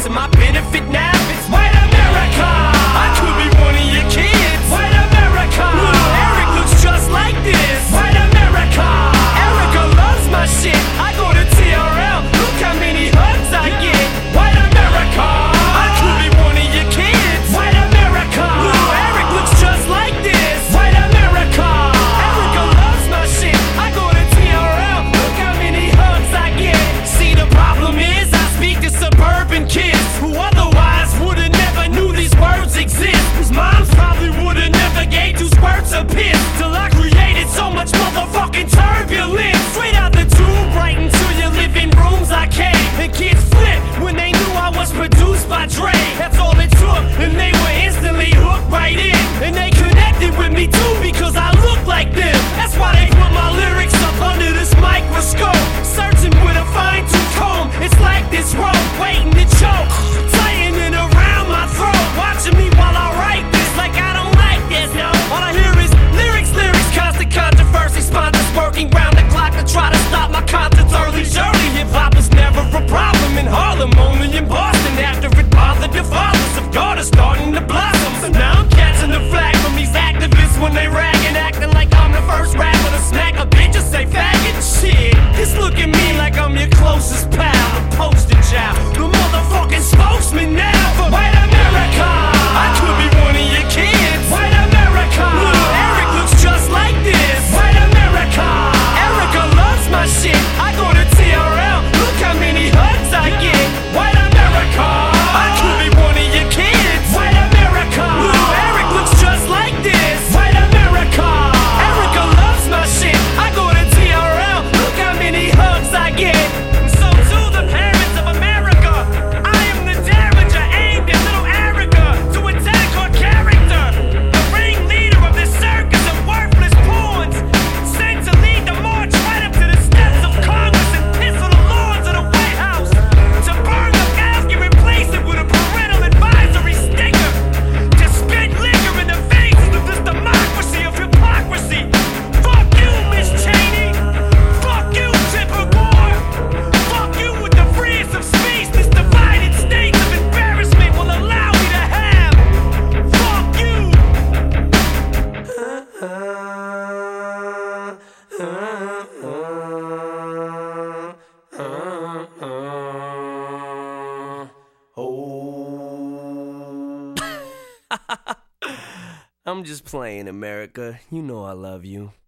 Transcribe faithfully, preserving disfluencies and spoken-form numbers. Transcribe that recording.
to my benefit now. It's white America. I could be one of your kids. White America. Eric looks just like this. White America. Erica loves my shit. I go to T R L. Look how many hugs I get. White America. I could be one of your kids. White America. Eric looks just like this. White America. Erica loves my shit. I go to T R L. Look how many hugs I get. See, the problem is I speak to suburban kids who otherwise would've never knew these words exist. Whose moms probably would've never gave two squirts of piss. Till I created so much motherfucking turbulence. Straight out the tube, right into your living rooms I came. And kids flip when they knew I was produced by Dre. That's all it took, and they were instantly hooked right in. And they connected with me too because I look like them. That's why they put my lyrics up under this microscope. Searching with a fine-tooth comb. It's like this rope waiting to choke, tightening around my throat. Watching me while I write this like I don't like this, no. All I hear is lyrics, lyrics, constant controversy. Sponsors working round the clock to try to stop my concerts early. Surely hip-hop was never a problem in Harlem, only in Boston. After it bothered the fathers of God are starting to blossom. So now I'm catching the flag from these activists when they rag and acting like I'm the first rapper to smack a bitch or say faggot. Shit, just look at me like I'm your closest pal, the poster child, the motherfucking spokesman now for white America. I could be one of your kids. White America. Eric looks just like this. White America. Erica loves my shit. I go to T R L. Look how many hugs I get. White America. I could be one of your kids. White America. Eric looks just like this. White America. Erica loves my shit. I go to T R L. Look how many hugs I get. So to the parents of America, I am the damager aimed at little Erica to attack her character. The ringleader of this circus of worthless pawns, sent to lead the march right up to the steps of Congress and piss on the lawns of the White House. To burn the mask and replace it with a parental advisory sticker. To spit liquor in the faces of this democracy of hypocrisy. Fuck you, Miss Cheney. Fuck you, Tipper Gore. Fuck you with the freest of speech this divided states of embarrassment will allow me to have. Fuck you. I'm just playing, America. You know I love you.